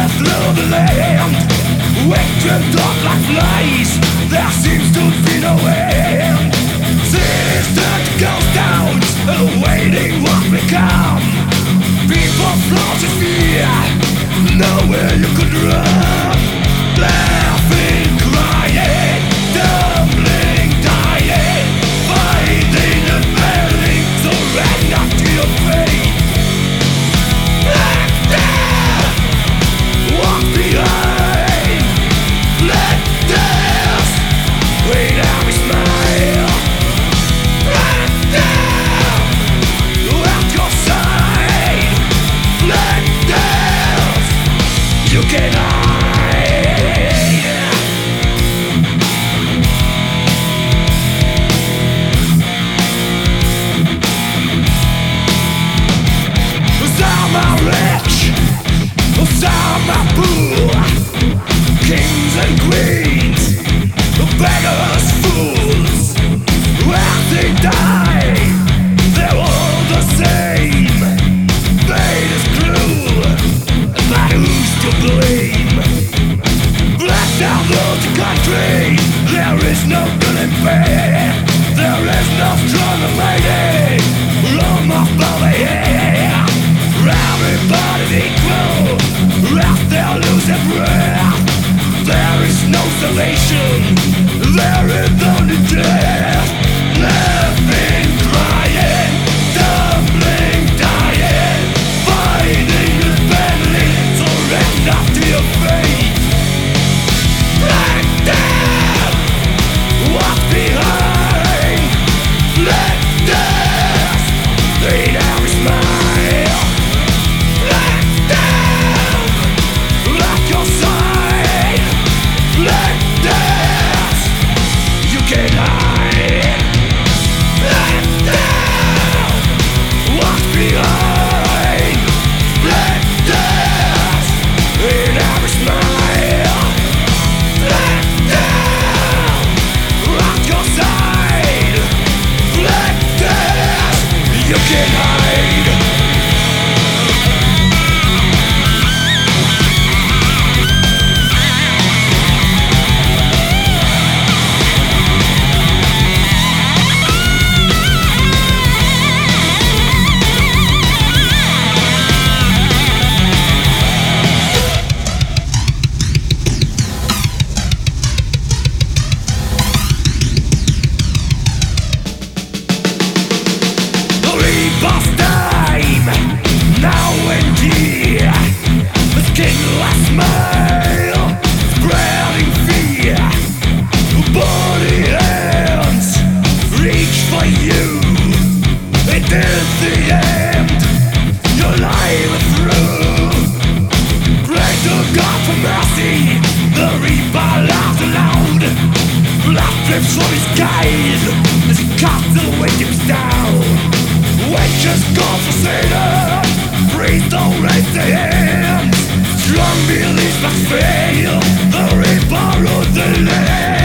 through the land. Wicked dark like flies, there seems to be no end. Cities turn to ghost towns, awaiting what may come. People float in fear, nowhere you could run. Laughing, crying, tumbling, dying, fighting and failing, surrender to your fate. Walk behind, let death wait out his smile. Let death at your side, let death you can hide. Some are rich, some are poor, kings and queens, beggars, fools. Where they die, they're all the same. Fate is cruel, but who's to blame? Blessed out of the country, there is no good and bad. There is no stronger lady, room above the air. Everybody's equal, out there losing breath. There is no salvation, there is only death. Laughing, crying, tumbling, dying, fighting and battling, surrender to your fate. Let death walk behind, let death lead every smile. Let death at your side, let death you can hide. Let death walk behind, let death in every smile. Let death at your side, let death you can hide. Of time, now and here, a skinless smile, spreading fear. Body hands reach for you. It is the end, your life is through. Pray to God for mercy, the reaper laughs aloud. Blood drips from his skies as he cuts the victims down. Witches, gods, for Satan, priests don't raise their hands. Strong beliefs must fail, the reaper rules the land.